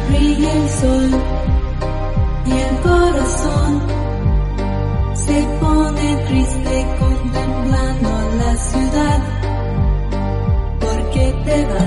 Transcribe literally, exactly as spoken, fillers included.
brilla el sol y el corazón se pone triste contemplando la ciudad. ¿Por qué te vas?